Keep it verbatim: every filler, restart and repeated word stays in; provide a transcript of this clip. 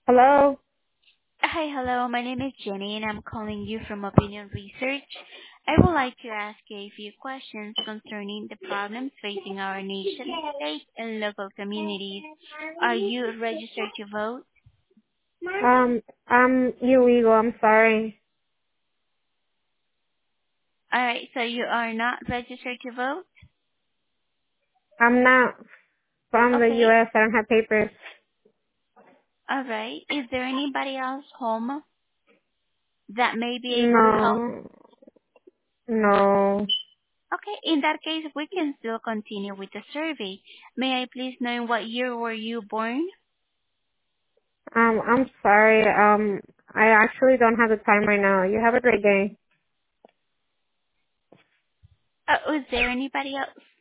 Hello? Hi, hello. My name is Jenny, and I'm calling you from Opinion Research. I would like to ask you a few questions concerning the problems facing our nation, state, and local communities. Are you registered to vote? Um, I'm illegal, I'm sorry. All right, so you are not registered to vote? I'm not from the Okay. U S, I don't have papers. All right. Is there anybody else home that may be able to help? No, no. Okay, in that case, we can still continue with the survey. May I please know in what year were you born? Um, I'm sorry, um, I actually don't have the time right now. You have a great day. Uh, is there anybody else?